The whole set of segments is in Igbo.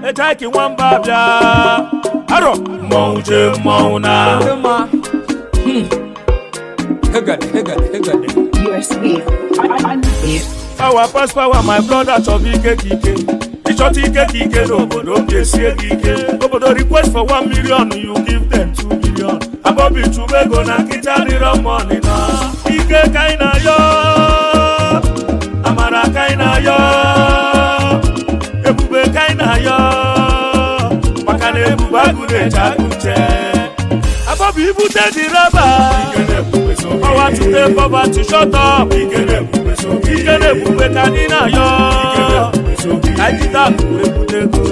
Ejaki nwamba bịa aro mmọnwụ je mmọnwụ na Hegade. USB. Power pass power, my brother chọbụ ike ka ike. Ịchọta ike ka ike n'obodo ga-esie gị ike. Obodo request for 1 million, you give them 2 million. Abobi chụba ego na nkịta dịrọ money na. Ike ka ị na-ayọ, amara ka ị na-ayọ, ebube ka ị na-ayọ, maka na ebube agụ na-eche agụ nche. Abobi ibute dị rọba, power to the poverty shut up. Ike na-ebube ka anyị na-ayọ, anyị na-akụ ebute ego.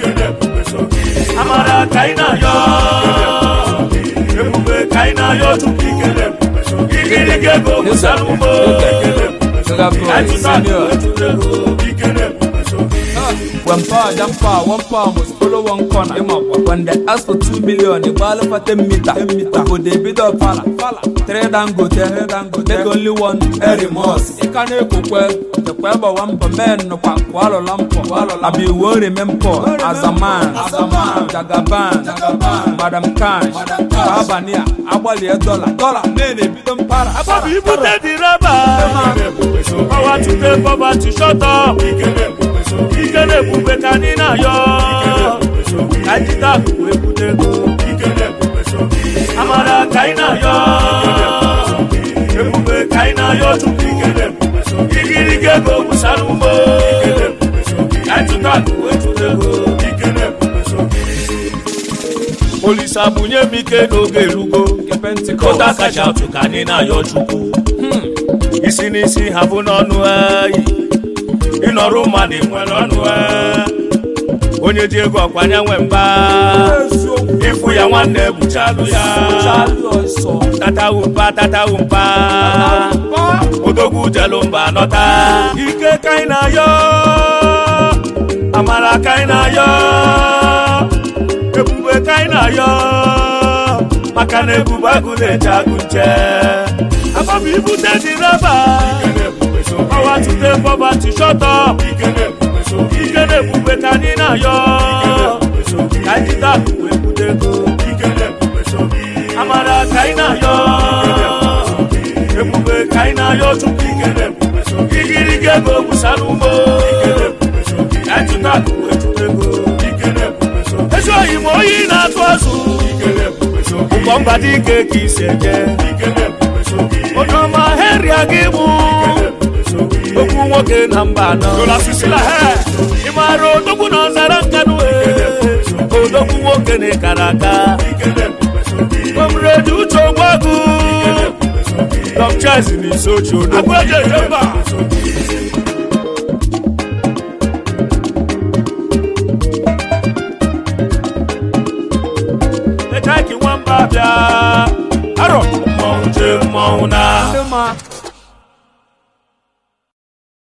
Amara ka anyị na-ayọ, ebube ka anyị na-ayọ tupu ikiri ego gbusara ugbo. Anyị na-akụ ebute ego. One power must follow one corner. When they ask for 2 million, they ball for 10 meter. But they bid up falla. 3 dangote, take only one remorse. You can't go well. The Kweba one per man, no Kwalo Lampo. I be worried mempo as a man. Jagaban, Madam Khan, Babania, Abali $1. Many bid them para. Abobi ibute dị rọba, power to the poverty shut up. Ike na-ebube ka anyị na-ayọ, anyị na-akụ ebute ego. Amara ka anyị na-ayọ, ebube ka anyị na-ayọ tupu ikiri ego gbusara ugbo. Anyị na-akụ ebute ego. Olisa bunye m ike n'oge erugo, kota kacha otu ka anyị na-ayọ chukwu. Isi n'isi ha bụ n'ọnụ anyị, ịnọrọ mmadụ nwere ọnụ onye ji ego ọkwanye nwe mba, ịfụ ya nwanne ebuchalụ ya. Tatawu mpa odogwu jelu mba nọta. Ike ka anyị na-ayọ, amara ka anyị na-ayọ, ebube ka anyị na-ayọ, maka na ebube agụ na-eche agụ nche. Abobi ibute dị rọba, power to the poverty shut up. Ike na-ebube ka anyị na-ayọ, anyị na-akụ ebute ego. Amara ka anyị na-ayọ, ebube ka anyị na-ayọ tupu ikiri ego gbusara ugbo. Anyị na-akụ ebute ego. Ezi oyi ma oyi na-atụ azụ, ụgbọ mba dị ike ka isi eje. Onye ọma Henry Agịbụ, okwu nwoke na mba anọ. Ị maara odogwu na ọzara nkanụ, odogwu nwoke na ịkara aka. Comrade Uche Ogbuagụ, Dom Chaz n'isi oche odogwu. Ejaki nwamba bịa aro mmọnwụ je mmọnwụ na